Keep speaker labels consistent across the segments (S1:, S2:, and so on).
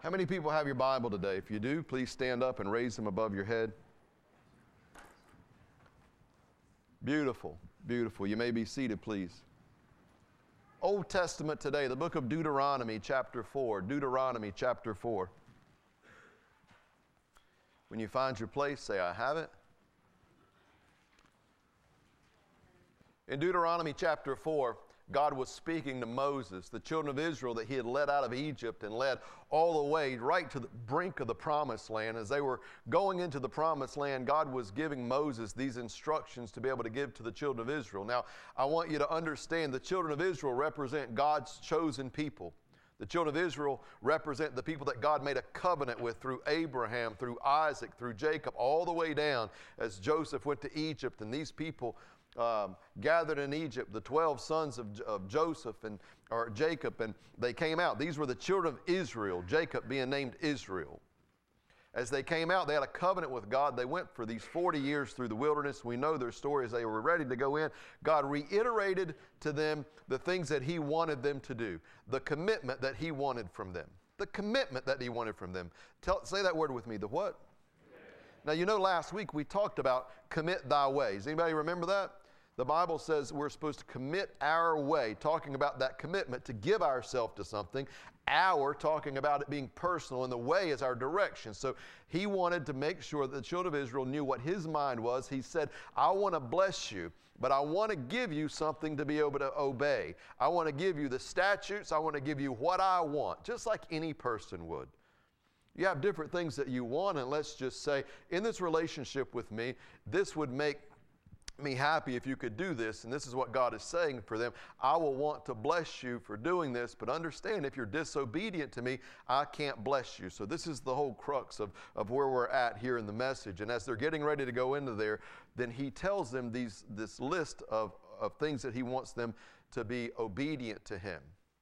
S1: How many people have your Bible today? If you do, please stand up and raise them above your head. Beautiful, beautiful. You may be seated, please. Old Testament today, the book of Deuteronomy, chapter 4. Deuteronomy, chapter 4. When you find your place, say, I have it. In Deuteronomy chapter 4, God was speaking to Moses, the children of Israel that he had led out of Egypt and led all the way right to the brink of the promised land. As they were going into the promised land, God was giving Moses these instructions to be able to give to the children of Israel. Now, I want you to understand the children of Israel represent God's chosen people. The children of Israel represent the people that God made a covenant with through Abraham, through Isaac, through Jacob, all the way down as Joseph went to Egypt. And these people gathered in Egypt, the 12 sons of Joseph or Jacob, and they came out. These were the children of Israel, Jacob being named Israel. As they came out, they had a covenant with God. They went for these 40 years through the wilderness. We know their story. As they were ready to go in, God reiterated to them the things that He wanted them to do, the commitment that He wanted from them. The commitment that He wanted from them. Say that word with me, the what? Now, you know, last week we talked about commit thy ways. Anybody remember that? The Bible says we're supposed to commit our way, talking about that commitment to give ourselves to something. Our, talking about it being personal, and the way is our direction. So He wanted to make sure that the children of Israel knew what His mind was. He said, I want to bless you, but I want to give you something to be able to obey. I want to give you the statutes. I want to give you what I want, just like any person would. You have different things that you want, and let's just say, in this relationship with me, this would make me happy if you could do this, and this is what God is saying for them. I will want to bless you for doing this, but understand if you're disobedient to me, I can't bless you. So this is the whole crux of where we're at here in the message. And as they're getting ready to go into there, then He tells them this list of things that He wants them to be obedient to Him.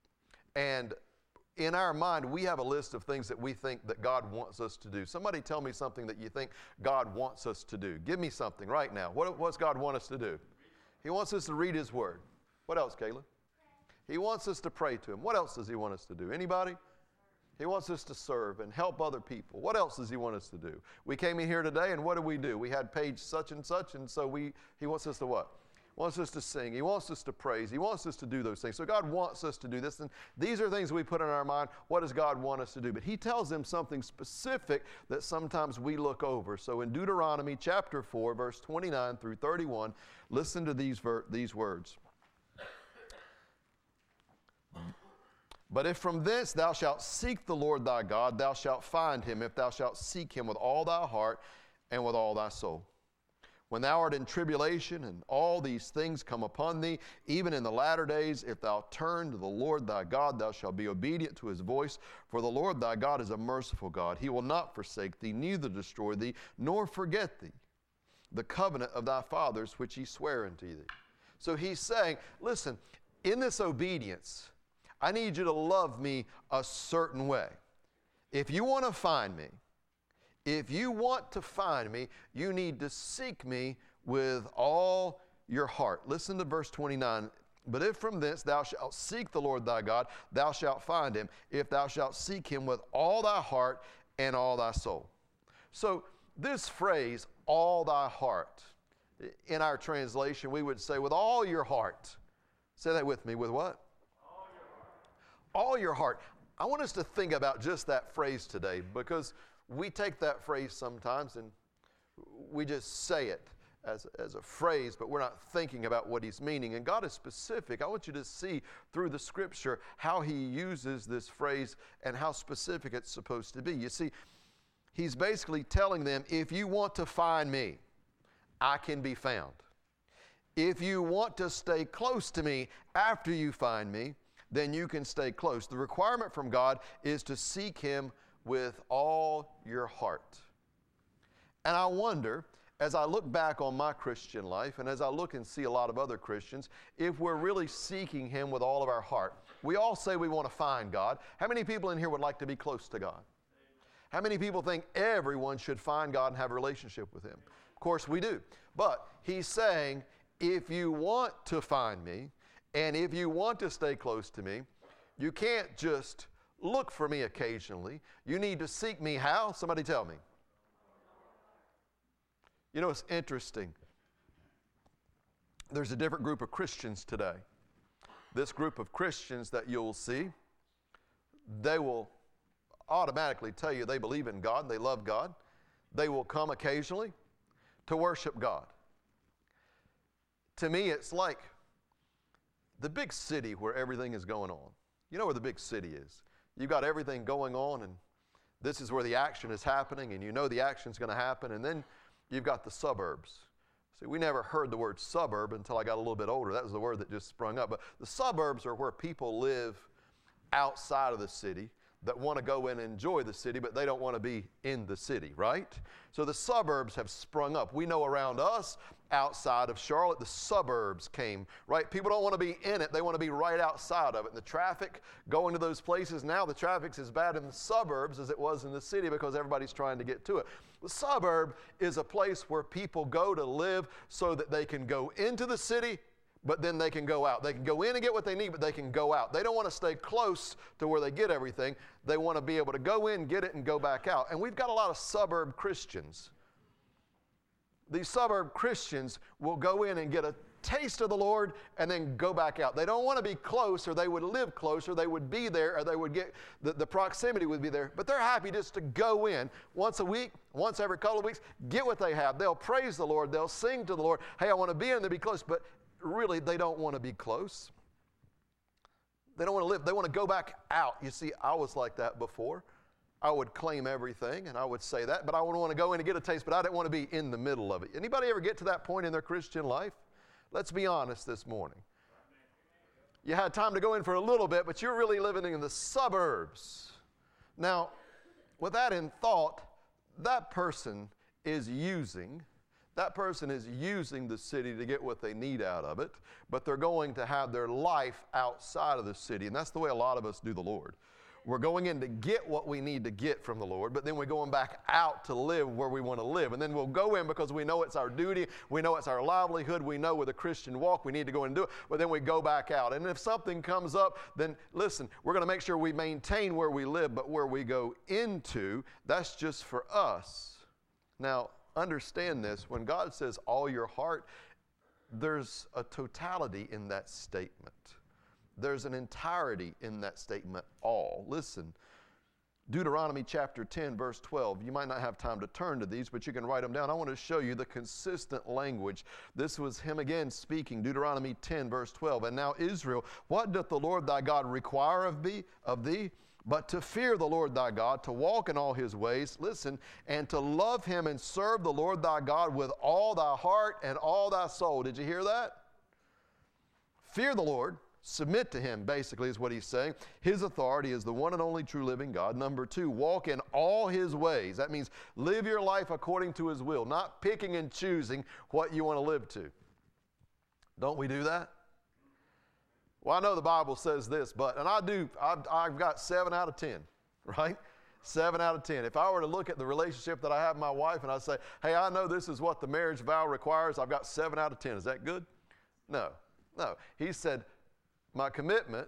S1: And in our mind, we have a list of things that we think that God wants us to do. Somebody tell me something that you think God wants us to do. Give me something right now. What's God want us to do? He wants us to read His Word. What else, Caleb? He wants us to pray to Him. What else does He want us to do? Anybody? He wants us to serve and help other people. What else does He want us to do? We came in here today, and what do? We had page such, and so He wants us to what? He wants us to sing. He wants us to praise. He wants us to do those things. So God wants us to do this. And these are things we put in our mind. What does God want us to do? But He tells them something specific that sometimes we look over. So in Deuteronomy chapter 4, verse 29 through 31, listen to these words. But if from thence thou shalt seek the Lord thy God, thou shalt find Him, if thou shalt seek Him with all thy heart and with all thy soul. When thou art in tribulation and all these things come upon thee, even in the latter days, if thou turn to the Lord thy God, thou shalt be obedient to His voice. For the Lord thy God is a merciful God. He will not forsake thee, neither destroy thee, nor forget thee, the covenant of thy fathers which He sware unto thee. So He's saying, listen, in this obedience, I need you to love me a certain way. If you want to find me, you need to seek me with all your heart. Listen to verse 29. But if from thence thou shalt seek the Lord thy God, thou shalt find Him, if thou shalt seek Him with all thy heart and all thy soul. So this phrase, all thy heart, in our translation, we would say with all your heart. Say that with me, with what? All your heart. All your heart. I want us to think about just that phrase today, because we take that phrase sometimes and we just say it as a phrase, but we're not thinking about what He's meaning. And God is specific. I want you to see through the Scripture how He uses this phrase and how specific it's supposed to be. You see, He's basically telling them, if you want to find me, I can be found. If you want to stay close to me after you find me, then you can stay close. The requirement from God is to seek Him with all your heart. And I wonder, as I look back on my Christian life, and as I look and see a lot of other Christians, if we're really seeking Him with all of our heart. We all say we want to find God. How many people in here would like to be close to God? How many people think everyone should find God and have a relationship with Him? Of course we do. But He's saying, if you want to find me, and if you want to stay close to me, you can't just look for me occasionally. You need to seek me how? Somebody tell me. You know, it's interesting. There's a different group of Christians today. This group of Christians that you'll see, they will automatically tell you they believe in God, they love God. They will come occasionally to worship God. To me, it's like the big city where everything is going on. You know where the big city is. You've got everything going on, and this is where the action is happening, and you know the action's going to happen, and then you've got the suburbs. See, we never heard the word suburb until I got a little bit older. That was the word that just sprung up. But the suburbs are where people live outside of the city that want to go in and enjoy the city, but they don't want to be in the city, right? So the suburbs have sprung up. We know around us, outside of Charlotte, the suburbs came, right? People don't want to be in it. They want to be right outside of it. And the traffic going to those places, now the traffic's as bad in the suburbs as it was in the city because everybody's trying to get to it. The suburb is a place where people go to live so that they can go into the city, but then they can go out. They can go in and get what they need, but they can go out. They don't want to stay close to where they get everything. They want to be able to go in, get it, and go back out. And we've got a lot of suburb Christians. These suburb Christians will go in and get a taste of the Lord and then go back out. They don't want to be close, or they would live closer, they would be there, or they would get, the proximity would be there. But they're happy just to go in once a week, once every couple of weeks, get what they have. They'll praise the Lord, they'll sing to the Lord. Hey, I want to be in, to be close. But really, they don't want to be close. They don't want to live. They want to go back out. You see, I was like that before. I would claim everything, and I would say that, but I would want to go in and get a taste, but I didn't want to be in the middle of it. Anybody ever get to that point in their Christian life? Let's be honest this morning. You had time to go in for a little bit, but you're really living in the suburbs. Now, with that in thought, that person is using the city to get what they need out of it, but they're going to have their life outside of the city, and that's the way a lot of us do the Lord. We're going in to get what we need to get from the Lord, but then we're going back out to live where we want to live. And then we'll go in because we know it's our duty, we know it's our livelihood, we know with a Christian walk we need to go and do it, but then we go back out. And if something comes up, then listen, we're going to make sure we maintain where we live, but where we go into, that's just for us. Now, understand this, when God says all your heart, there's a totality in that statement. There's an entirety in that statement, all. Listen, Deuteronomy chapter 10, verse 12. You might not have time to turn to these, but you can write them down. I want to show you the consistent language. This was him again speaking, Deuteronomy 10, verse 12. And now, Israel, what doth the Lord thy God require of thee? But to fear the Lord thy God, to walk in all his ways, listen, and to love him and serve the Lord thy God with all thy heart and all thy soul. Did you hear that? Fear the Lord. Submit to him, basically, is what he's saying. His authority is the one and only true living God. Number two, walk in all his ways. That means live your life according to his will, not picking and choosing what you want to live to. Don't we do that? Well, I know the Bible says this, but, and I do, I've got 7 out of 10, right? 7 out of 10. If I were to look at the relationship that I have with my wife and I say, hey, I know this is what the marriage vow requires, I've got 7 out of 10. Is that good? No. He said, my commitment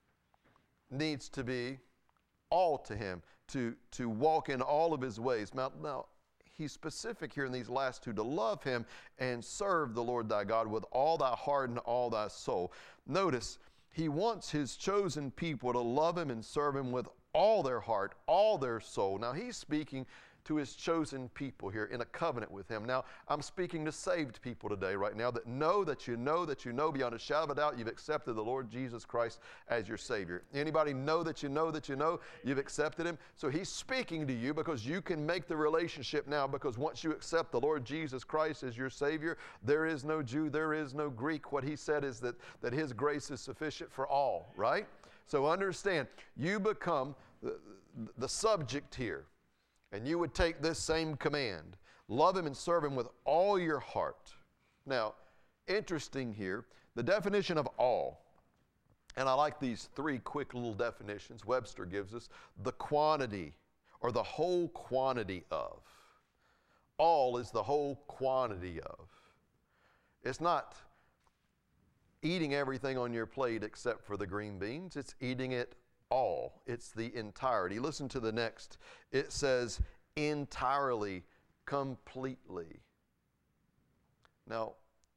S1: needs to be all to him, to walk in all of his ways. Now, he's specific here in these last two, to love him and serve the Lord thy God with all thy heart and all thy soul. Notice, he wants his chosen people to love him and serve him with all their heart, all their soul. Now, he's speaking to his chosen people here in a covenant with him. Now, I'm speaking to saved people today, right now, that know beyond a shadow of a doubt you've accepted the Lord Jesus Christ as your Savior. Anybody know that you know you've accepted him? So he's speaking to you because you can make the relationship now, because once you accept the Lord Jesus Christ as your Savior, there is no Jew, there is no Greek. What he said is that his grace is sufficient for all, right? So understand, you become the subject here. And you would take this same command, love him and serve him with all your heart. Now, interesting here, the definition of all, and I like these 3 quick little definitions Webster gives us: the quantity, or the whole quantity of. All is the whole quantity of. It's not eating everything on your plate except for the green beans. It's eating it all. It's the entirety. Listen to the next. It says entirely, completely. Now,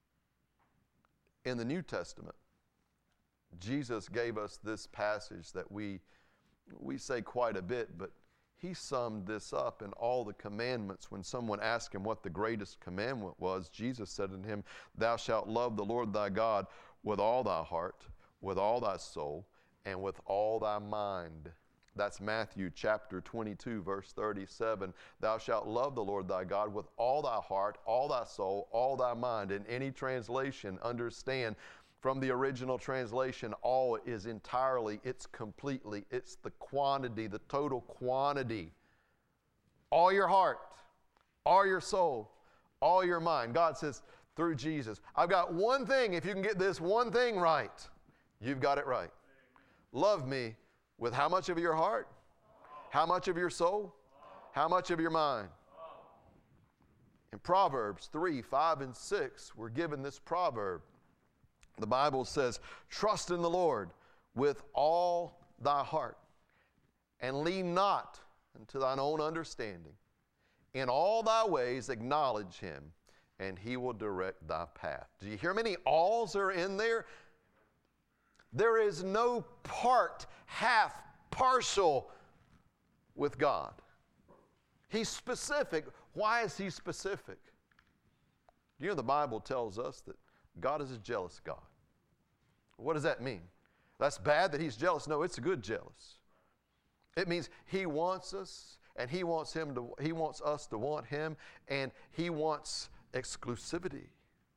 S1: in the New Testament, Jesus gave us this passage that we say quite a bit, but he summed this up in all the commandments. When someone asked him what the greatest commandment was, Jesus said to him, "Thou shalt love the Lord thy God with all thy heart, with all thy soul, and with all thy mind." That's Matthew chapter 22, verse 37. Thou shalt love the Lord thy God with all thy heart, all thy soul, all thy mind. In any translation, understand, from the original translation, all is entirely, it's completely, it's the quantity, the total quantity. All your heart, all your soul, all your mind. God says through Jesus, I've got one thing. If you can get this one thing right, you've got it right. Love me with how much of your heart? How much of your soul? How much of your mind? In Proverbs 3, 5, and 6, we're given this proverb. The Bible says, trust in the Lord with all thy heart, and lean not unto thine own understanding. In all thy ways acknowledge him, and he will direct thy path. Do you hear how many alls are in there? There is no part, half, partial with God. He's specific. Why is he specific? You know, the Bible tells us that God is a jealous God. What does that mean? That's bad that he's jealous? No, it's a good jealous. It means he wants us, and he wants us to want him, and he wants exclusivity.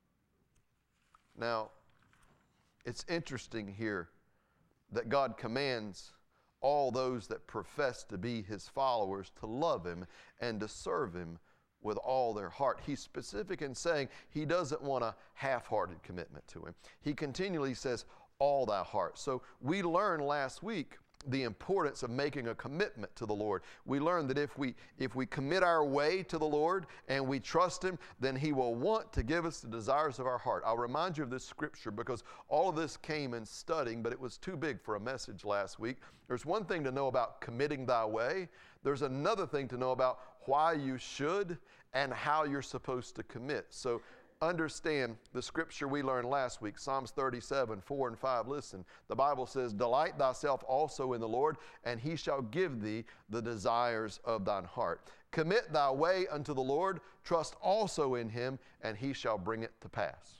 S1: Now, it's interesting here that God commands all those that profess to be his followers to love him and to serve him with all their heart. He's specific in saying he doesn't want a half-hearted commitment to him. He continually says, all thy heart. So we learned last week the importance of making a commitment to the Lord. We learned that if we commit our way to the Lord and we trust him, then he will want to give us the desires of our heart. I'll remind you of this scripture because all of this came in studying, but it was too big for a message last week. There's one thing to know about committing thy way. There's another thing to know about why you should and how you're supposed to commit. So understand the scripture we learned last week, Psalms 37, 4 and 5. Listen, the Bible says, delight thyself also in the Lord, and he shall give thee the desires of thine heart. Commit thy way unto the Lord, trust also in him, and he shall bring it to pass.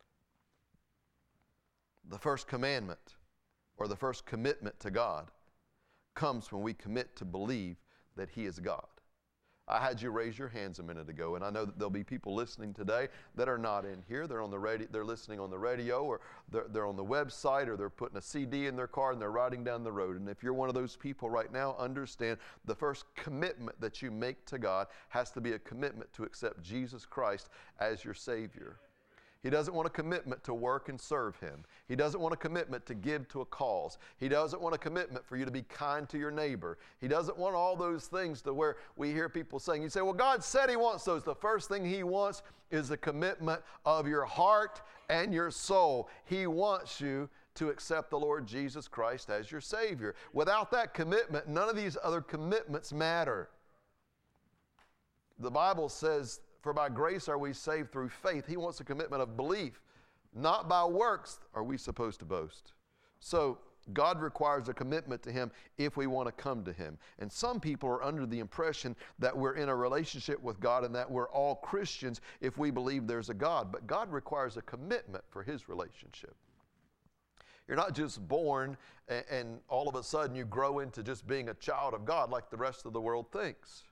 S1: The first commandment, or the first commitment to God, comes when we commit to believe that he is God. I had you raise your hands a minute ago, and I know that there'll be people listening today that are not in here. They're on the radio, they're listening on the radio, or they're on the website, or they're putting a CD in their car and they're riding down the road. And if you're one of those people right now, understand the first commitment that you make to God has to be a commitment to accept Jesus Christ as your Savior. He doesn't want a commitment to work and serve him. He doesn't want a commitment to give to a cause. He doesn't want a commitment for you to be kind to your neighbor. He doesn't want all those things to where we hear people saying, you say, well, God said he wants those. The first thing he wants is a commitment of your heart and your soul. He wants you to accept the Lord Jesus Christ as your Savior. Without that commitment, none of these other commitments matter. The Bible says, for by grace are we saved through faith. He wants a commitment of belief. Not by works are we supposed to boast. So God requires a commitment to him if we want to come to him. And some people are under the impression that we're in a relationship with God and that we're all Christians if we believe there's a God. But God requires a commitment for his relationship. You're not just born and all of a sudden you grow into just being a child of God like the rest of the world thinks.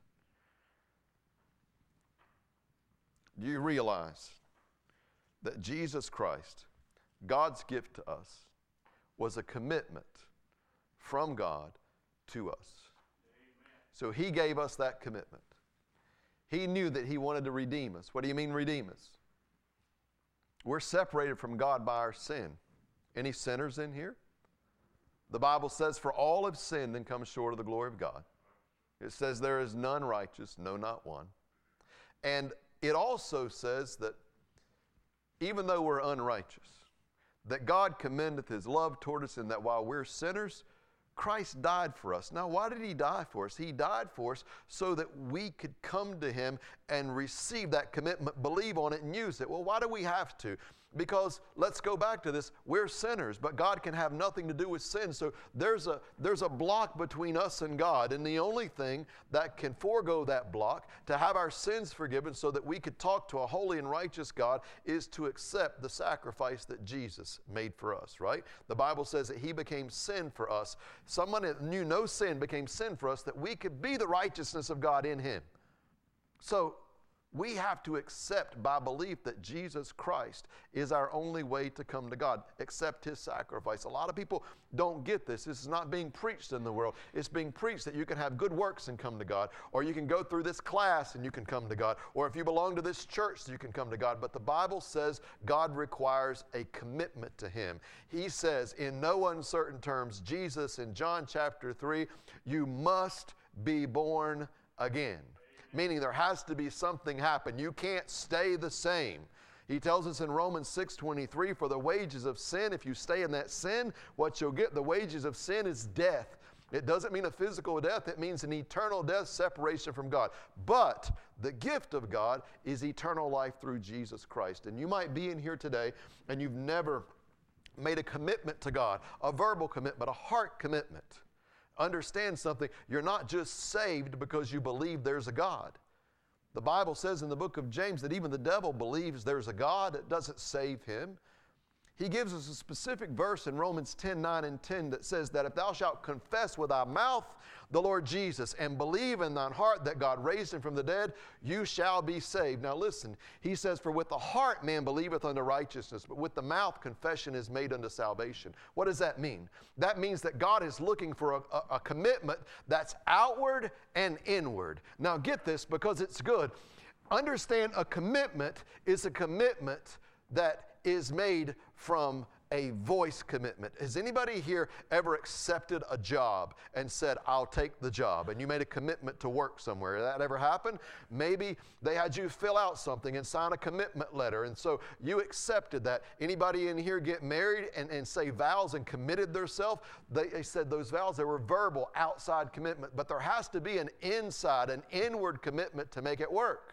S1: Do you realize that Jesus Christ, God's gift to us, was a commitment from God to us? Amen. So he gave us that commitment. He knew that he wanted to redeem us. What do you mean redeem us? We're separated from God by our sin. Any sinners in here? The Bible says, for all have sinned and come short of the glory of God. It says there is none righteous, no, not one. And it also says that even though we're unrighteous, that God commendeth his love toward us in that while we're sinners, Christ died for us. Now, why did he die for us? He died for us so that we could come to him and receive that commitment, believe on it, and use it. Well, why do we have to? Because let's go back to this. We're sinners, but God can have nothing to do with sin. So there's a block between us and God. And the only thing that can forego that block, to have our sins forgiven so that we could talk to a holy and righteous God, is to accept the sacrifice that Jesus made for us, right? The Bible says that he became sin for us. Someone that knew no sin became sin for us, that we could be the righteousness of God in him. So we have to accept by belief that Jesus Christ is our only way to come to God. Accept his sacrifice. A lot of people don't get this. This is not being preached in the world. It's being preached that you can have good works and come to God, or you can go through this class and you can come to God, or if you belong to this church, you can come to God. But the Bible says God requires a commitment to him. He says in no uncertain terms, Jesus in John chapter 3, you must be born again. Meaning there has to be something happen. You can't stay the same. He tells us in Romans 6:23, for the wages of sin, if you stay in that sin, what you'll get, the wages of sin is death. It doesn't mean a physical death. It means an eternal death, separation from God. But the gift of God is eternal life through Jesus Christ. And you might be in here today and you've never made a commitment to God, a verbal commitment, a heart commitment. Understand something. You're not just saved because you believe there's a God. The Bible says in the book of James that even the devil believes there's a God. It doesn't save him. He gives us a specific verse in Romans 10:9 and 10 that says that if thou shalt confess with thy mouth the Lord Jesus and believe in thine heart that God raised him from the dead, you shall be saved. Now listen, he says, for with the heart man believeth unto righteousness, but with the mouth confession is made unto salvation. What does that mean? That means that God is looking for a commitment that's outward and inward. Now get this, because it's good. Understand, a commitment is a commitment that is made from a voice commitment. Has anybody here ever accepted a job and said, I'll take the job? And you made a commitment to work somewhere. Did that ever happen? Maybe they had you fill out something and sign a commitment letter, and so you accepted that. Anybody in here get married and say vows and committed themselves? They said those vows, they were verbal, outside commitment, but there has to be an inside, an inward commitment to make it work.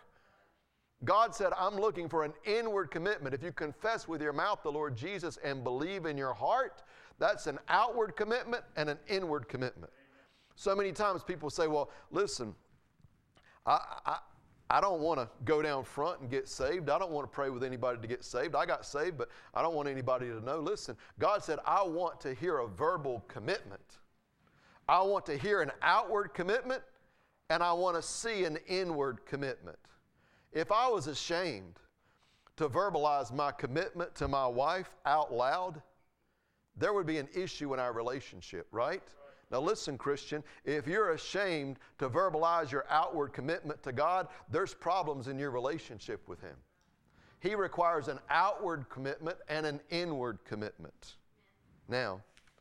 S1: God said, I'm looking for an inward commitment. If you confess with your mouth the Lord Jesus and believe in your heart, that's an outward commitment and an inward commitment. So many times people say, well, listen, I don't want to go down front and get saved. I don't want to pray with anybody to get saved. I got saved, but I don't want anybody to know. Listen, God said, I want to hear a verbal commitment. I want to hear an outward commitment, and I want to see an inward commitment. If I was ashamed to verbalize my commitment to my wife out loud, there would be an issue in our relationship, right? Now listen, Christian, if you're ashamed to verbalize your outward commitment to God, there's problems in your relationship with him. He requires an outward commitment and an inward commitment. Now,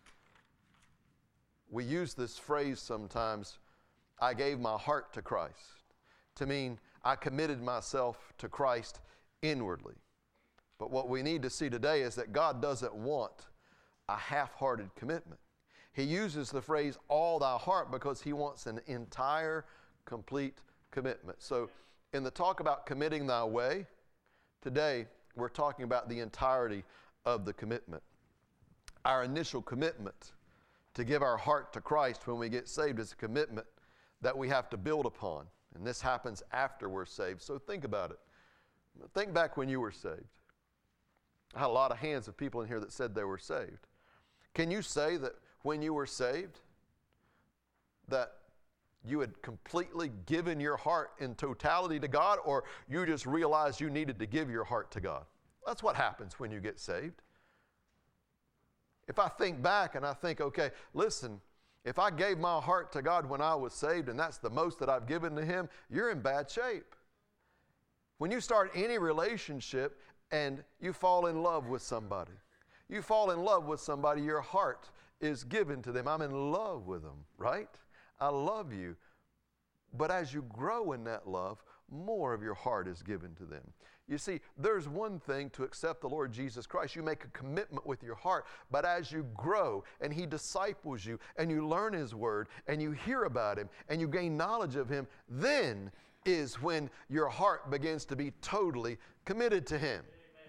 S1: we use this phrase sometimes, I gave my heart to Christ, to mean I committed myself to Christ inwardly. But what we need to see today is that God doesn't want a half-hearted commitment. He uses the phrase all thy heart because he wants an entire, complete commitment. So in the talk about committing thy way, today we're talking about the entirety of the commitment. Our initial commitment to give our heart to Christ when we get saved is a commitment that we have to build upon. And this happens after we're saved. So think about it. Think back when you were saved. I had a lot of hands of people in here that said they were saved. Can you say that when you were saved, that you had completely given your heart in totality to God, or you just realized you needed to give your heart to God? That's what happens when you get saved. If I think back and I think, okay, listen, if I gave my heart to God when I was saved and that's the most that I've given to him, you're in bad shape. When you start any relationship and you fall in love with somebody, your heart is given to them. I'm in love with them, right? I love you. But as you grow in that love, more of your heart is given to them. You see, there's one thing to accept the Lord Jesus Christ. You make a commitment with your heart, but as you grow and He disciples you and you learn His Word and you hear about Him and you gain knowledge of Him, then is when your heart begins to be totally committed to Him. Amen.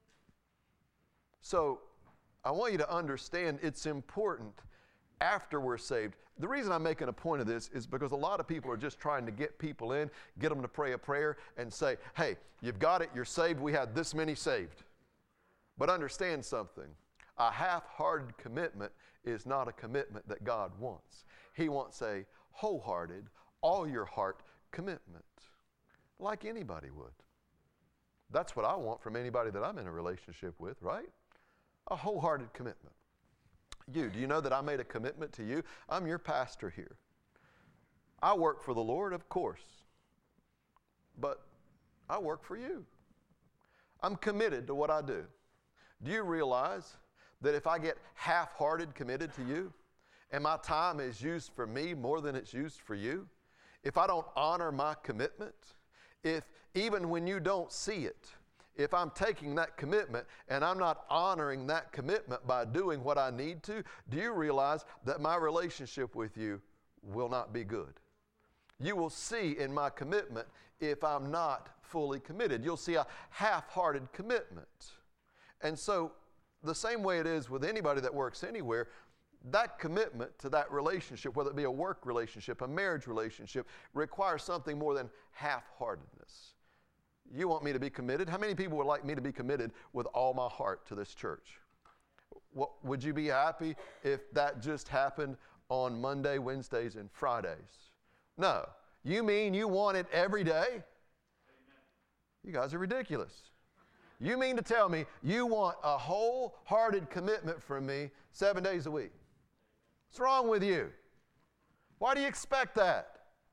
S1: So I want you to understand it's important after we're saved. The reason I'm making a point of this is because a lot of people are just trying to get people in, get them to pray a prayer and say, hey, you've got it, you're saved, we had this many saved. But understand something. A half-hearted commitment is not a commitment that God wants. He wants a wholehearted, all your heart commitment, like anybody would. That's what I want from anybody that I'm in a relationship with, right? A wholehearted commitment. Do you know that I made a commitment to you? I'm your pastor here. I work for the Lord, of course, but I work for you. I'm committed to what I do. Do you realize that if I get half-hearted committed to you, and my time is used for me more than it's used for you, if I don't honor my commitment, if even when you don't see it, if I'm taking that commitment and I'm not honoring that commitment by doing what I need to, do you realize that my relationship with you will not be good? You will see in my commitment if I'm not fully committed. You'll see a half-hearted commitment. And so the same way it is with anybody that works anywhere, that commitment to that relationship, whether it be a work relationship, a marriage relationship, requires something more than half-heartedness. You want me to be committed? How many people would like me to be committed with all my heart to this church? Would you be happy if that just happened on Monday, Wednesdays, and Fridays? No. You mean you want it every day? Amen. You guys are ridiculous. You mean to tell me you want a wholehearted commitment from me 7 days a week? What's wrong with you? Why do you expect that?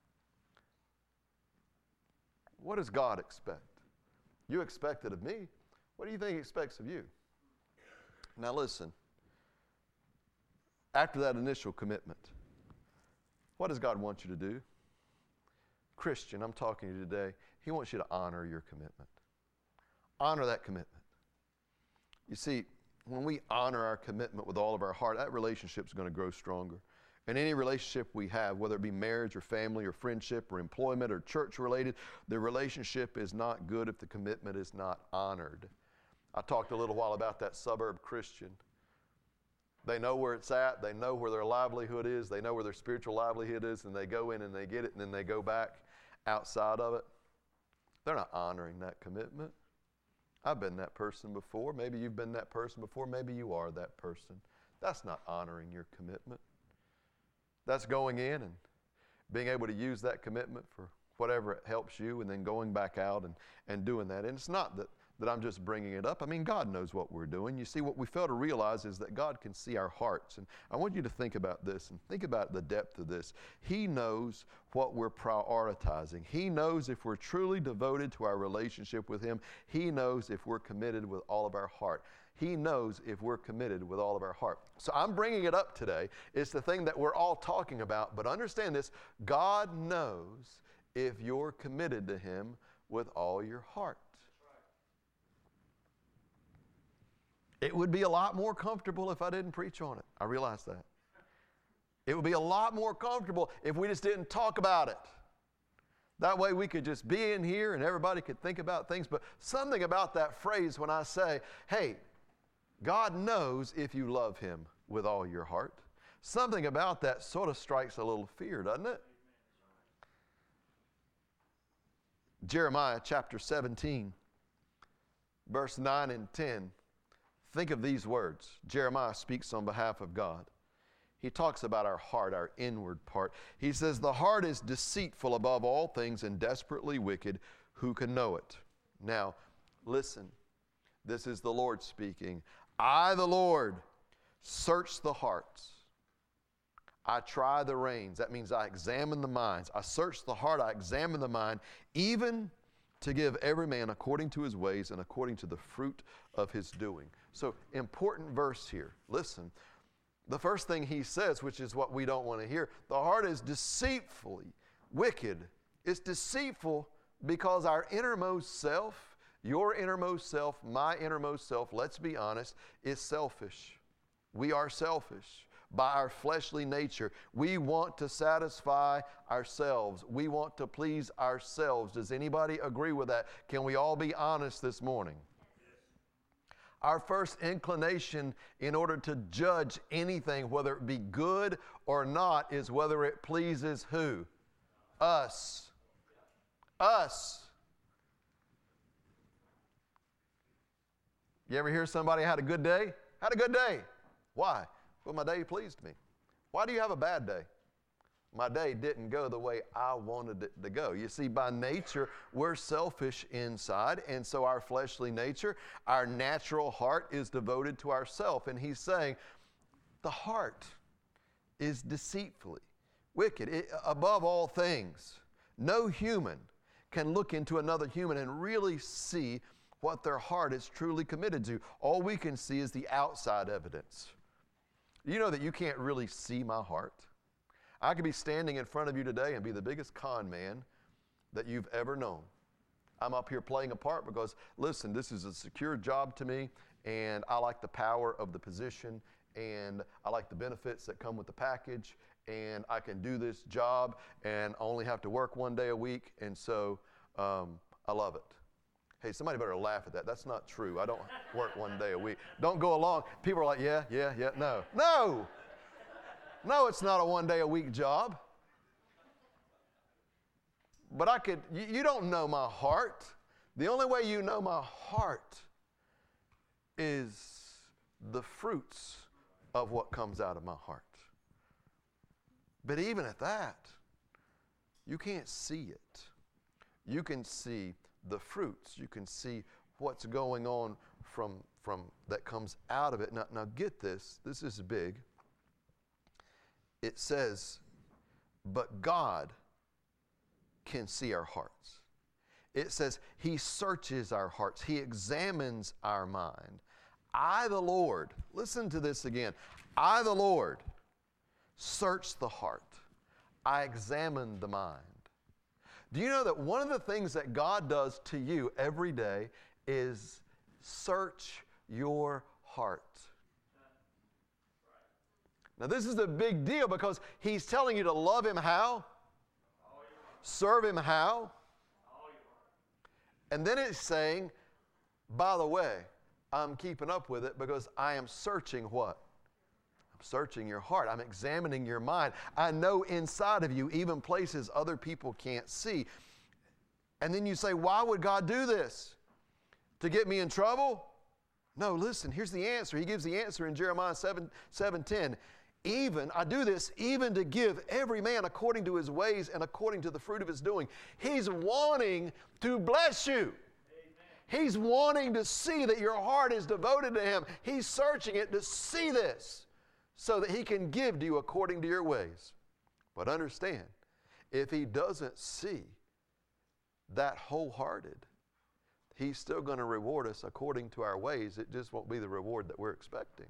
S1: What does God expect? You expect it of me. What do you think He expects of you? Now listen. After that initial commitment, what does God want you to do? Christian, I'm talking to you today. He wants you to honor your commitment. Honor that commitment. You see, when we honor our commitment with all of our heart, that relationship is going to grow stronger. And any relationship we have, whether it be marriage or family or friendship or employment or church related, the relationship is not good if the commitment is not honored. I talked a little while about that suburb Christian. They know where it's at. They know where their livelihood is. They know where their spiritual livelihood is, and they go in and they get it, and then they go back outside of it. They're not honoring that commitment. I've been that person before. Maybe you've been that person before. Maybe you are that person. That's not honoring your commitment. That's going in and being able to use that commitment for whatever it helps you, and then going back out and doing that. And it's not that I'm just bringing it up. I mean, God knows what we're doing. You see, what we fail to realize is that God can see our hearts. And I want you to think about this and think about the depth of this. He knows what we're prioritizing. He knows if we're truly devoted to our relationship with Him. He knows if we're committed with all of our heart. He knows if we're committed with all of our heart. So I'm bringing it up today. It's the thing that we're all talking about. But understand this, God knows if you're committed to Him with all your heart. It would be a lot more comfortable if I didn't preach on it. I realize that. It would be a lot more comfortable if we just didn't talk about it. That way we could just be in here and everybody could think about things. But something about that phrase when I say, hey, God knows if you love Him with all your heart. Something about that sort of strikes a little fear, doesn't it? Jeremiah chapter 17, verse 9 and 10. Think of these words. Jeremiah speaks on behalf of God. He talks about our heart, our inward part. He says, the heart is deceitful above all things and desperately wicked. Who can know it? Now, listen. This is the Lord speaking. I, the Lord, search the hearts. I try the reins. That means I examine the minds. I search the heart. I examine the mind, even to give every man according to his ways and according to the fruit of his doing. So, important verse here. Listen. The first thing he says, which is what we don't want to hear, the heart is deceitfully wicked. It's deceitful Because our innermost self, your innermost self, my innermost self, let's be honest, is selfish. We are selfish by our fleshly nature. We want to satisfy ourselves. We want to please ourselves. Does anybody agree with that? Can we all be honest this morning? Our first inclination in order to judge anything, whether it be good or not, is whether it pleases who? Us. Us. You ever hear somebody had a good day? Had a good day. Why? Well, my day pleased me. Why do you have a bad day? My day didn't go the way I wanted it to go. You see, by nature, we're selfish inside, and so our fleshly nature, our natural heart is devoted to ourself. And he's saying, the heart is deceitfully wicked. Above all things, no human can look into another human and really see what their heart is truly committed to. All we can see is the outside evidence. You know that you can't really see my heart? I could be standing in front of you today and be the biggest con man that you've ever known. I'm up here playing a part because, listen, this is a secure job to me, and I like the power of the position, and I like the benefits that come with the package, and I can do this job and only have to work one day a week, and so I love it. Hey, somebody better laugh at that. That's not true. I don't work one day a week. Don't go along. People are like, yeah. No, it's not a one day a week job. But you don't know my heart. The only way you know my heart is the fruits of what comes out of my heart. But even at that, you can't see it. You can see the fruits. You can see what's going on from that comes out of it. Now get this. This is big. It says, but God can see our hearts. It says he searches our hearts. He examines our mind. I, the Lord, listen to this again. I, the Lord, search the heart. I examine the mind. Do you know that one of the things that God does to you every day is search your heart? Now, this is a big deal because he's telling you to love him how? Serve him how? And then it's saying, by the way, I'm keeping up with it because I am searching what? I'm searching your heart. I'm examining your mind. I know inside of you even places other people can't see. And then you say, why would God do this? To get me in trouble? No, listen, here's the answer. He gives the answer in Jeremiah 7:10. I do this even to give every man according to his ways and according to the fruit of his doing. He's wanting to bless you. Amen. He's wanting to see that your heart is devoted to him. He's searching it to see this so that he can give to you according to your ways. But understand, if he doesn't see that wholehearted, he's still going to reward us according to our ways. It just won't be the reward that we're expecting.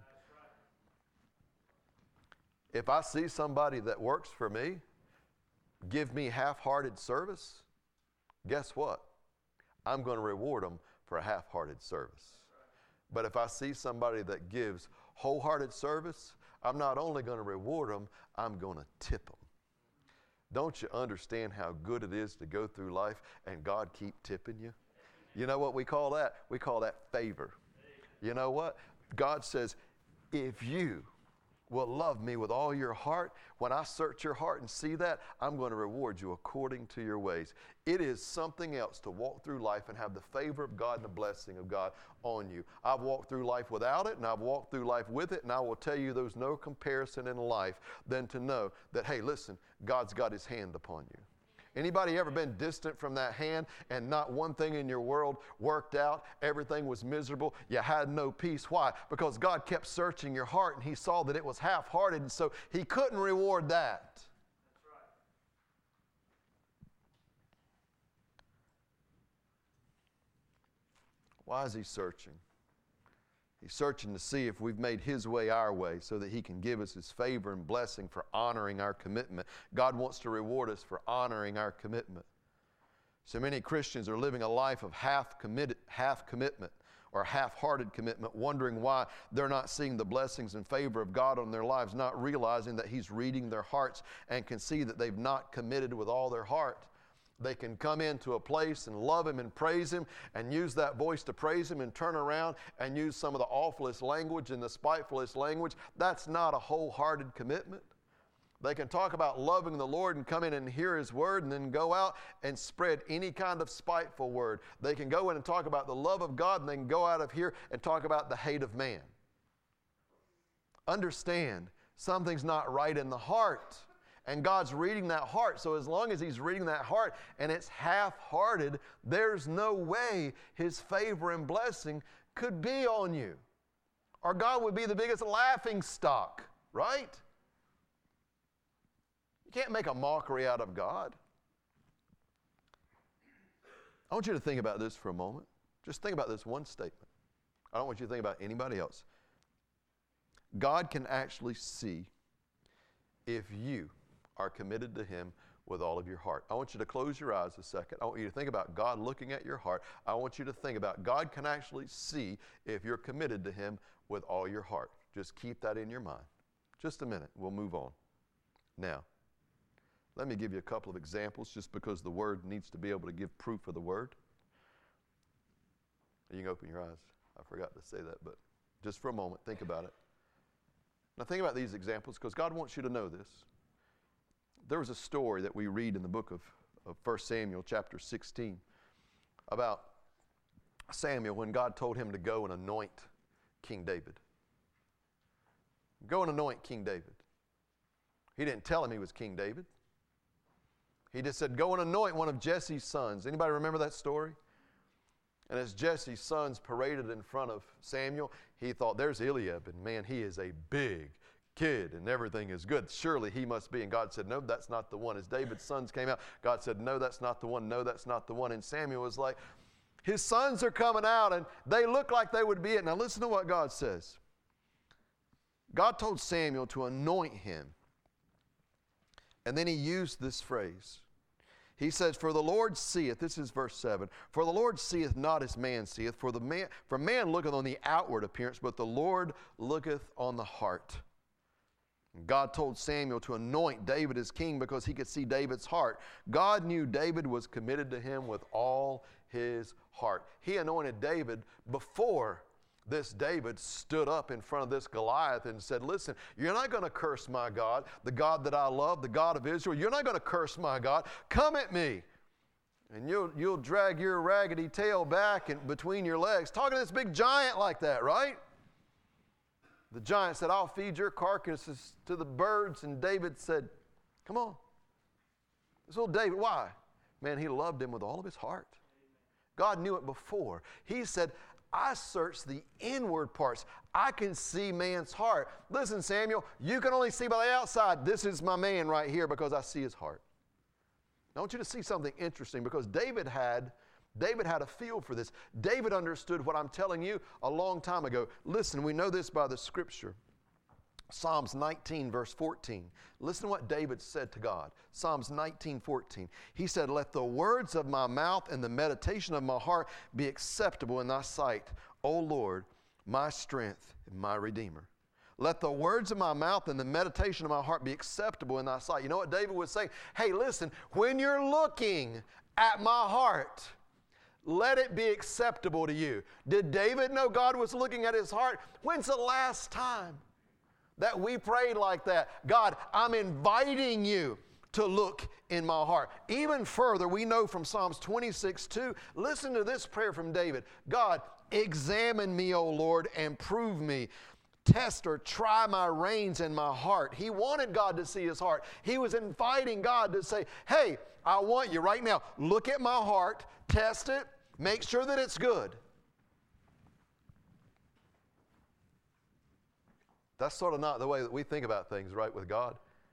S1: If I see somebody that works for me give me half-hearted service, guess what? I'm going to reward them for a half-hearted service. But if I see somebody that gives wholehearted service, I'm not only going to reward them, I'm going to tip them. Don't you understand how good it is to go through life and God keep tipping you? You know what we call that? We call that favor. You know what? God says, if you will love me with all your heart, when I search your heart and see that, I'm going to reward you according to your ways. It is something else to walk through life and have the favor of God and the blessing of God on you. I've walked through life without it, and I've walked through life with it, and I will tell you there's no comparison in life than to know that, hey, listen, God's got his hand upon you. Anybody ever been distant from that hand and not one thing in your world worked out? Everything was miserable. You had no peace. Why? Because God kept searching your heart and he saw that it was half-hearted, and so he couldn't reward that. That's right. Why is he searching? He's searching to see if we've made his way our way so that he can give us his favor and blessing for honoring our commitment. God wants to reward us for honoring our commitment. So many Christians are living a life of half commitment or half-hearted commitment, wondering why they're not seeing the blessings and favor of God on their lives, not realizing that He's reading their hearts and can see that they've not committed with all their heart. They can come into a place and love Him and praise Him and use that voice to praise Him and turn around and use some of the awfulest language and the spitefulest language. That's not a wholehearted commitment. They can talk about loving the Lord and come in and hear His word and then go out and spread any kind of spiteful word. They can go in and talk about the love of God and they can go out of here and talk about the hate of man. Understand, something's not right in the heart. And God's reading that heart. So as long as He's reading that heart and it's half-hearted, there's no way His favor and blessing could be on you. Or God would be the biggest laughing stock, right? You can't make a mockery out of God. I want you to think about this for a moment. Just think about this one statement. I don't want you to think about anybody else. God can actually see if you are committed to Him with all of your heart. I want you to close your eyes a second. I want you to think about God looking at your heart. I want you to think about God can actually see if you're committed to Him with all your heart. Just keep that in your mind. Just a minute. We'll move on. Now, let me give you a couple of examples just because the Word needs to be able to give proof of the Word. You can open your eyes. I forgot to say that, but just for a moment, think about it. Now think about these examples because God wants you to know this. There was a story that we read in the book of 1 Samuel chapter 16 about Samuel when God told him to go and anoint King David. Go and anoint King David. He didn't tell him he was King David. He just said, go and anoint one of Jesse's sons. Anybody remember that story? And as Jesse's sons paraded in front of Samuel, he thought, there's Eliab, and man, he is a big kid, and everything is good. Surely he must be. And God said, no, that's not the one. As David's sons came out, God said, no, that's not the one. No, that's not the one. And Samuel was like, his sons are coming out, and they look like they would be it. Now listen to what God says. God told Samuel to anoint him. And then He used this phrase. He says, for the Lord seeth, this is verse 7, for the Lord seeth not as man seeth, for man looketh on the outward appearance, but the Lord looketh on the heart. And God told Samuel to anoint David as king because He could see David's heart. God knew David was committed to Him with all his heart. He anointed David before this David stood up in front of this Goliath and said, listen, you're not going to curse my God, the God that I love, the God of Israel. You're not going to curse my God. Come at me. And you'll drag your raggedy tail back and between your legs. Talking to this big giant like that, right? The giant said, I'll feed your carcasses to the birds. And David said, come on. This little David, why? Man, he loved him with all of his heart. God knew it before. He said, I search the inward parts. I can see man's heart. Listen, Samuel, you can only see by the outside. This is my man right here because I see his heart. I want you to see something interesting because David had a feel for this. David understood what I'm telling you a long time ago. Listen, we know this by the Scripture. Psalms 19, verse 14. Listen to what David said to God. Psalms 19, 14. He said, let the words of my mouth and the meditation of my heart be acceptable in thy sight, O Lord, my strength and my Redeemer. Let the words of my mouth and the meditation of my heart be acceptable in thy sight. You know what David was saying? Hey, listen, when you're looking at my heart, let it be acceptable to you. Did David know God was looking at his heart? When's the last time that we prayed like that? God, I'm inviting you to look in my heart. Even further, we know from Psalms 26:2, listen to this prayer from David. God, examine me, O Lord, and prove me. Test or try my reins and my heart. He wanted God to see his heart. He was inviting God to say, hey, I want you right now. Look at my heart, test it, make sure that it's good. That's sort of not the way that we think about things, right, with God.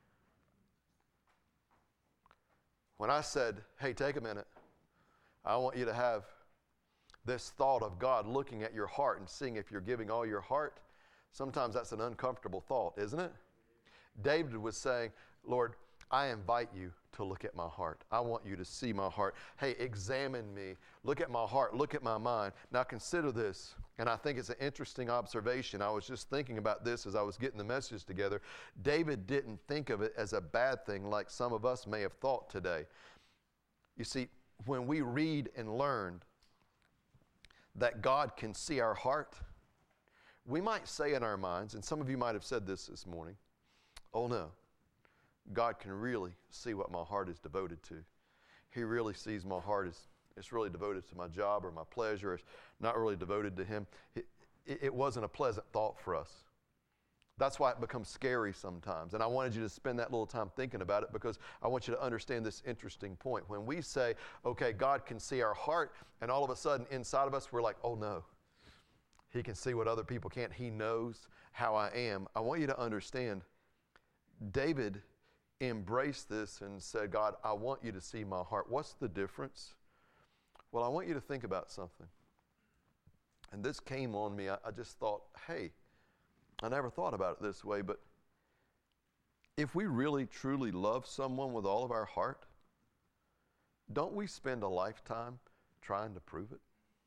S1: When I said, hey, take a minute, I want you to have this thought of God looking at your heart and seeing if you're giving all your heart, sometimes that's an uncomfortable thought, isn't it? David was saying, Lord, I invite you to look at my heart. I want you to see my heart. Hey, examine me. Look at my heart. Look at my mind. Now consider this, and I think it's an interesting observation. I was just thinking about this as I was getting the message together. David didn't think of it as a bad thing like some of us may have thought today. You see, when we read and learn that God can see our heart, we might say in our minds, and some of you might have said this morning, oh no, God can really see what my heart is devoted to. He really sees my heart as it's really devoted to my job or my pleasure. It's not really devoted to Him. It wasn't a pleasant thought for us. That's why it becomes scary sometimes. And I wanted you to spend that little time thinking about it because I want you to understand this interesting point. When we say, okay, God can see our heart, and all of a sudden inside of us we're like, oh no, He can see what other people can't. He knows how I am. I want you to understand, David embraced this and said, God, I want you to see my heart. What's the difference? Well, I want you to think about something. And this came on me. I just thought, hey, I never thought about it this way, but if we really truly love someone with all of our heart, don't we spend a lifetime trying to prove it?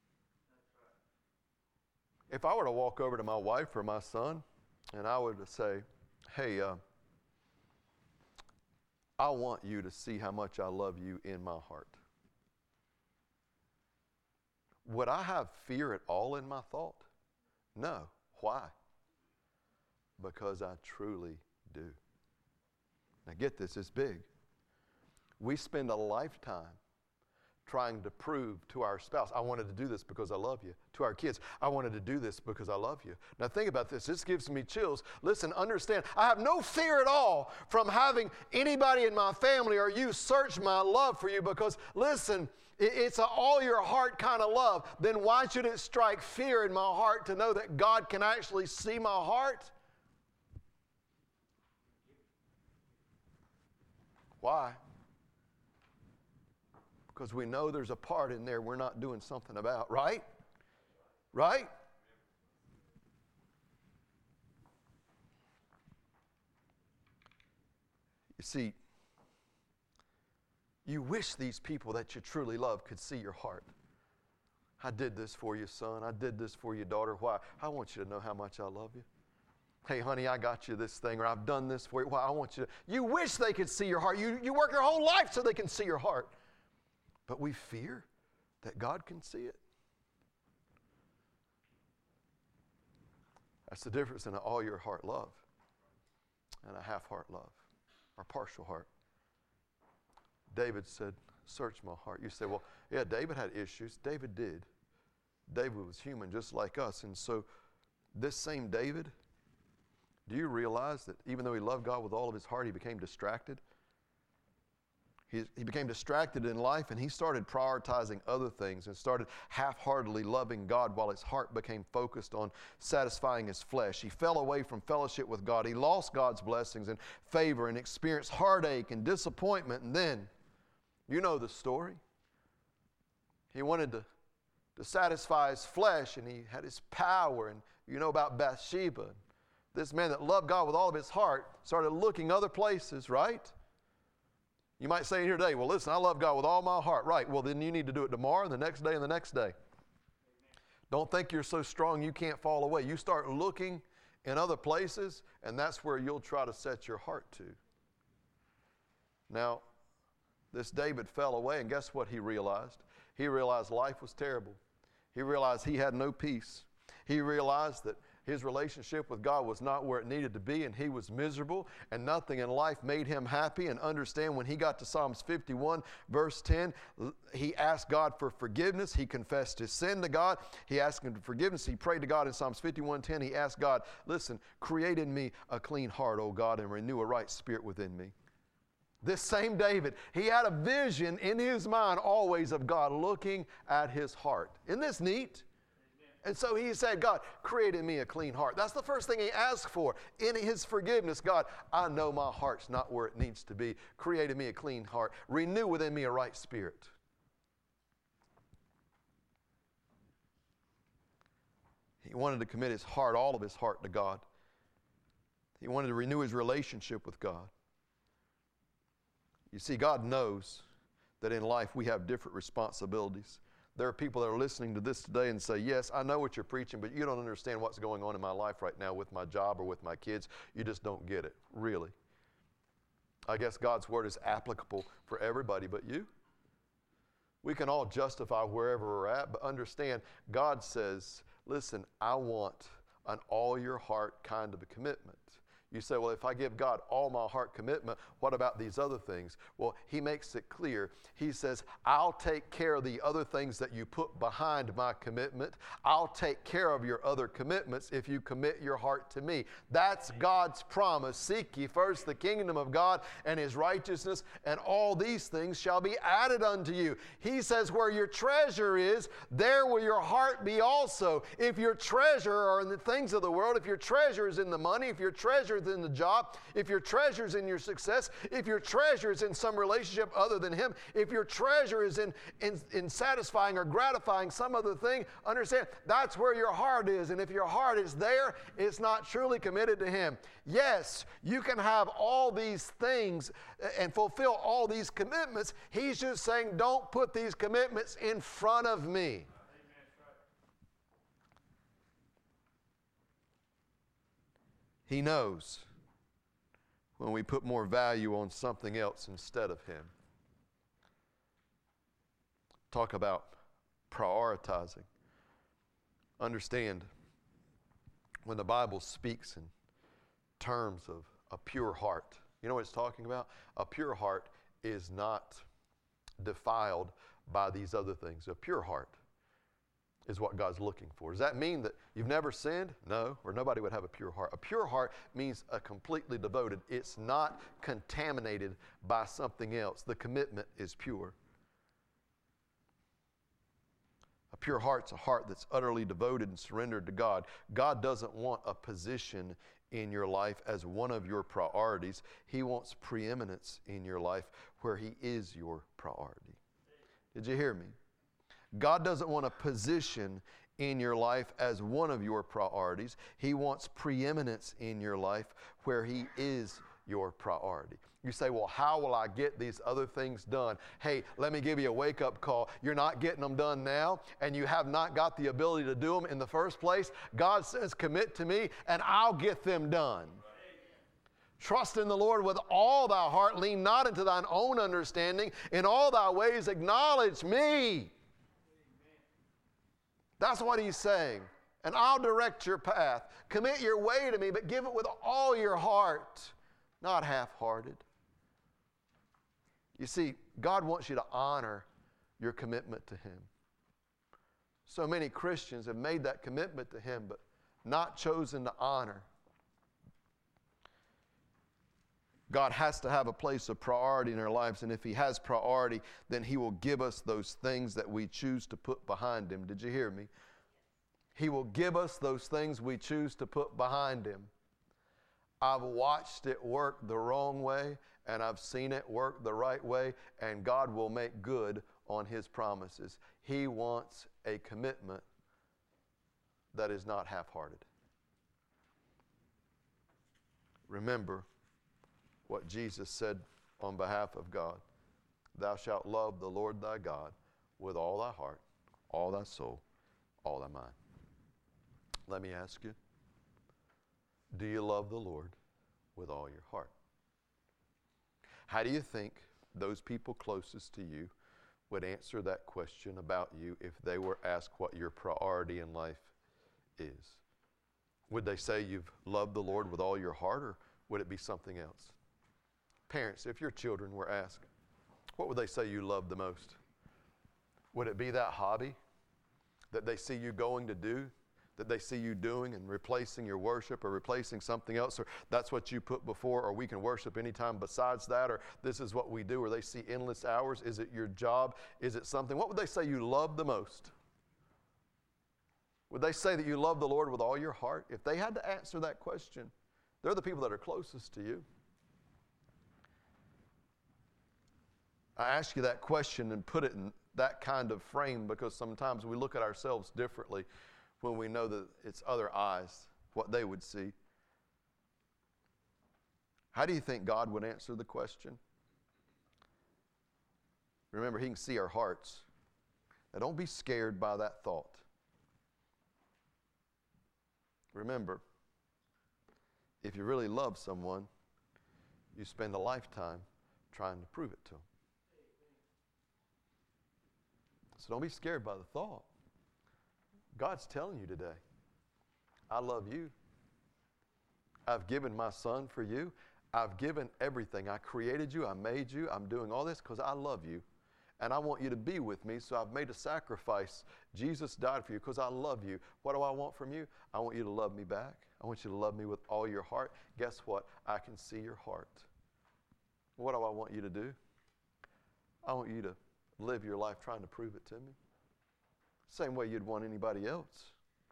S1: If I were to walk over to my wife or my son and I would say, hey, I want you to see how much I love you in my heart. Would I have fear at all in my thought? No. Why? Because I truly do. Now get this, it's big. We spend a lifetime trying to prove to our spouse, I wanted to do this because I love you. To our kids, I wanted to do this because I love you. Now think about this. This gives me chills. Listen, understand, I have no fear at all from having anybody in my family or you search my love for you because, listen, it's an all your heart kind of love. Then why should it strike fear in my heart to know that God can actually see my heart? Why? Because we know there's a part in there we're not doing something about, right? Right? You see, you wish these people that you truly love could see your heart. I did this for you, son. I did this for you, daughter. Why? I want you to know how much I love you. Hey, honey, I got you this thing, or I've done this for you. Why? I want you to. You wish they could see your heart. You work your whole life so they can see your heart. But we fear that God can see it. That's the difference in an all your heart love and a half heart love or partial heart. David said, search my heart. You say, well, yeah, David had issues. David did. David was human just like us. And so this same David, do you realize that even though he loved God with all of his heart, he became distracted? He became distracted in life, and he started prioritizing other things and started half-heartedly loving God while his heart became focused on satisfying his flesh. He fell away from fellowship with God. He lost God's blessings and favor and experienced heartache and disappointment. And then, you know the story. He wanted to satisfy his flesh, and he had his power. And you know about Bathsheba. This man that loved God with all of his heart started looking other places, right? You might say here today, well, listen, I love God with all my heart. Right, well, then you need to do it tomorrow and the next day and the next day. Amen. Don't think you're so strong you can't fall away. You start looking in other places, and that's where you'll try to set your heart to. Now, this David fell away, and guess what he realized? He realized life was terrible. He realized he had no peace. He realized that his relationship with God was not where it needed to be, and he was miserable, and nothing in life made him happy. And understand, when he got to Psalms 51, verse 10, he asked God for forgiveness. He confessed his sin to God. He asked him for forgiveness. He prayed to God in Psalms 51:10. He asked God, listen, create in me a clean heart, O God, and renew a right spirit within me. This same David, he had a vision in his mind always of God looking at his heart. Isn't this neat? And so he said, God, create in me a clean heart. That's the first thing he asked for. In his forgiveness, God, I know my heart's not where it needs to be. Create in me a clean heart. Renew within me a right spirit. He wanted to commit his heart, all of his heart, to God. He wanted to renew his relationship with God. You see, God knows that in life we have different responsibilities. There are people that are listening to this today and say, yes, I know what you're preaching, but you don't understand what's going on in my life right now with my job or with my kids. You just don't get it, really. I guess God's word is applicable for everybody but you. We can all justify wherever we're at, but understand, God says, listen, I want an all your heart kind of a commitment. You say, well, if I give God all my heart commitment, what about these other things? Well, he makes it clear. He says, I'll take care of the other things that you put behind my commitment. I'll take care of your other commitments if you commit your heart to me. That's God's promise. Seek ye first the kingdom of God and his righteousness, and all these things shall be added unto you. He says, where your treasure is, there will your heart be also. If your treasure are in the things of the world, if your treasure is in the money, if your treasure is in the job, if your treasure is in your success, if your treasure is in some relationship other than him, if your treasure is in satisfying or gratifying some other thing, understand that's where your heart is. And if your heart is there, it's not truly committed to him. Yes, you can have all these things and fulfill all these commitments. He's just saying, don't put these commitments in front of me. He knows when we put more value on something else instead of him. Talk about prioritizing. Understand, when the Bible speaks in terms of a pure heart, you know what it's talking about? A pure heart is not defiled by these other things. A pure heart is what God's looking for. Does that mean that you've never sinned? No, or nobody would have a pure heart. A pure heart means a completely devoted. It's not contaminated by something else. The commitment is pure. A pure heart's a heart that's utterly devoted and surrendered to God. God doesn't want a position in your life as one of your priorities. He wants preeminence in your life where he is your priority. Did you hear me? God doesn't want a position in your life as one of your priorities. He wants preeminence in your life where he is your priority. You say, well, how will I get these other things done? Hey, let me give you a wake-up call. You're not getting them done now, and you have not got the ability to do them in the first place. God says, commit to me, and I'll get them done. Trust in the Lord with all thy heart. Lean not into thine own understanding. In all thy ways acknowledge me. That's what he's saying. And I'll direct your path. Commit your way to me, but give it with all your heart, not half-hearted. You see, God wants you to honor your commitment to him. So many Christians have made that commitment to him, but not chosen to honor. God has to have a place of priority in our lives, and if he has priority, then he will give us those things that we choose to put behind him. Did you hear me? He will give us those things we choose to put behind him. I've watched it work the wrong way, and I've seen it work the right way, and God will make good on his promises. He wants a commitment that is not half-hearted. Remember what Jesus said on behalf of God. Thou shalt love the Lord thy God with all thy heart, all thy soul, all thy mind. Let me ask you, do you love the Lord with all your heart? How do you think those people closest to you would answer that question about you if they were asked what your priority in life is? Would they say you've loved the Lord with all your heart, or would it be something else? Parents, if your children were asked, what would they say you love the most? Would it be that hobby that they see you going to do, that they see you doing and replacing your worship or replacing something else, or that's what you put before, or we can worship anytime besides that, or this is what we do, or they see endless hours? Is it your job? Is it something? What would they say you love the most? Would they say that you love the Lord with all your heart? If they had to answer that question, they're the people that are closest to you. I ask you that question and put it in that kind of frame because sometimes we look at ourselves differently when we know that it's other eyes, what they would see. How do you think God would answer the question? Remember, He can see our hearts. Now, don't be scared by that thought. Remember, if you really love someone, you spend a lifetime trying to prove it to them. So don't be scared by the thought. God's telling you today, I love you. I've given my son for you. I've given everything. I created you. I made you. I'm doing all this because I love you. And I want you to be with me, so I've made a sacrifice. Jesus died for you because I love you. What do I want from you? I want you to love me back. I want you to love me with all your heart. Guess what? I can see your heart. What do I want you to do? I want you to live your life trying to prove it to me. Same way you'd want anybody else.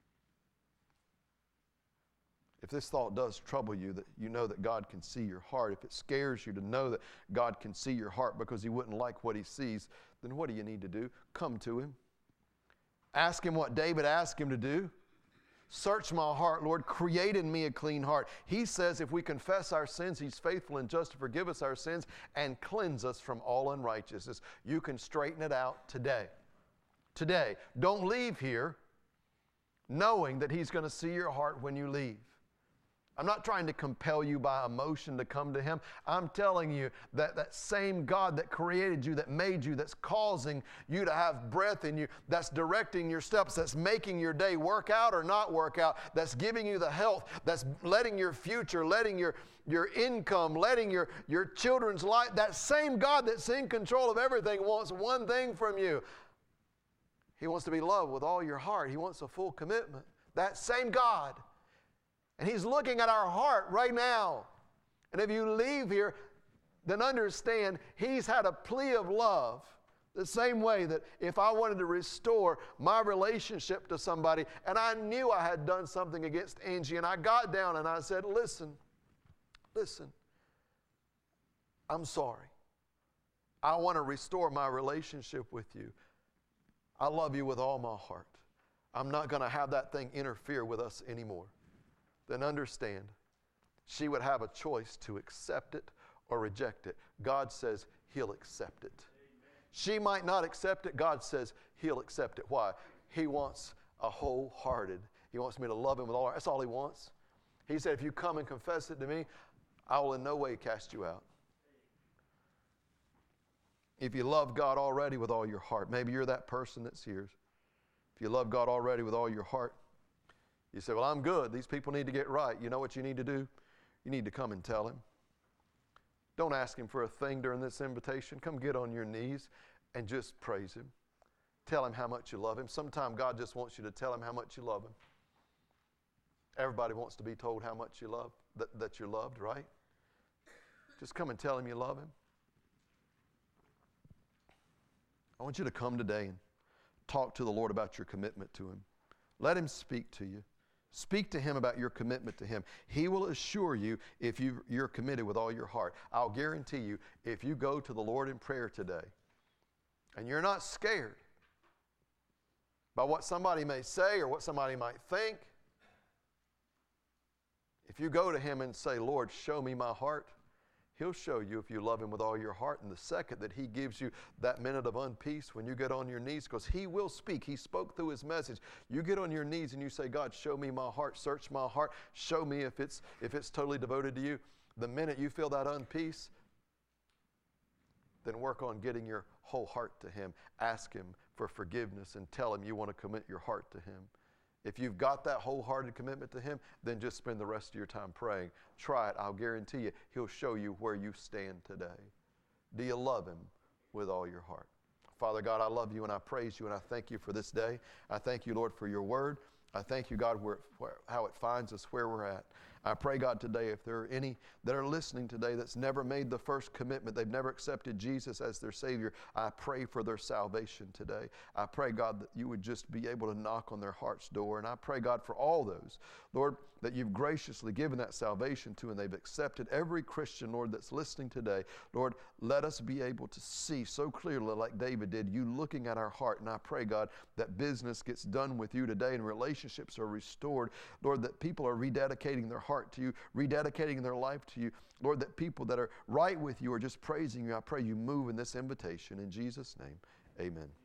S1: If this thought does trouble you, that you know that God can see your heart, if it scares you to know that God can see your heart because He wouldn't like what He sees, then what do you need to do? Come to Him. Ask Him what David asked Him to do. Search my heart, Lord. Create in me a clean heart. He says if we confess our sins, He's faithful and just to forgive us our sins and cleanse us from all unrighteousness. You can straighten it out today. Today. Don't leave here knowing that He's going to see your heart when you leave. I'm not trying to compel you by emotion to come to Him. I'm telling you that that same God that created you, that made you, that's causing you to have breath in you, that's directing your steps, that's making your day work out or not work out, that's giving you the health, that's letting your future, letting your income, letting your children's life, that same God that's in control of everything wants one thing from you. He wants to be loved with all your heart. He wants a full commitment. That same God. And He's looking at our heart right now. And if you leave here, then understand He's had a plea of love. The same way that if I wanted to restore my relationship to somebody and I knew I had done something against Angie and I got down and I said, listen, I'm sorry. I want to restore my relationship with you. I love you with all my heart. I'm not going to have that thing interfere with us anymore. Then understand, she would have a choice to accept it or reject it. God says He'll accept it. Amen. She might not accept it. God says He'll accept it. Why? He wants a wholehearted. He wants me to love Him with all. That's all He wants. He said, if you come and confess it to me, I will in no way cast you out. If you love God already with all your heart, maybe you're that person that's here. If you love God already with all your heart, you say, well, I'm good. These people need to get right. You know what you need to do? You need to come and tell Him. Don't ask Him for a thing during this invitation. Come get on your knees and just praise Him. Tell Him how much you love Him. Sometimes God just wants you to tell Him how much you love Him. Everybody wants to be told how much you love, that you're loved, right? Just come and tell Him you love Him. I want you to come today and talk to the Lord about your commitment to Him. Let Him speak to you. Speak to Him about your commitment to Him. He will assure you if you're committed with all your heart. I'll guarantee you, if you go to the Lord in prayer today and you're not scared by what somebody may say or what somebody might think, if you go to Him and say, Lord, show me my heart, He'll show you if you love Him with all your heart. And the second that He gives you that minute of unpeace when you get on your knees, because He will speak. He spoke through His message. You get on your knees and you say, God, show me my heart. Search my heart. Show me if it's totally devoted to you. The minute you feel that unpeace, then work on getting your whole heart to Him. Ask Him for forgiveness and tell Him you want to commit your heart to Him. If you've got that wholehearted commitment to Him, then just spend the rest of your time praying. Try it. I'll guarantee you, He'll show you where you stand today. Do you love Him with all your heart? Father God, I love You and I praise You and I thank You for this day. I thank You, Lord, for Your word. I thank You, God, how it finds us where we're at. I pray, God, today, if there are any that are listening today that's never made the first commitment, they've never accepted Jesus as their Savior, I pray for their salvation today. I pray, God, that You would just be able to knock on their heart's door. And I pray, God, for all those, Lord, that You've graciously given that salvation to and they've accepted. Every Christian, Lord, that's listening today, Lord, let us be able to see so clearly like David did, You looking at our heart. And I pray, God, that business gets done with You today and relationships are restored. Lord, that people are rededicating their heart heart to you, rededicating their life to you. Lord, that people that are right with you are just praising you. I pray you move in this invitation. In Jesus' name, amen.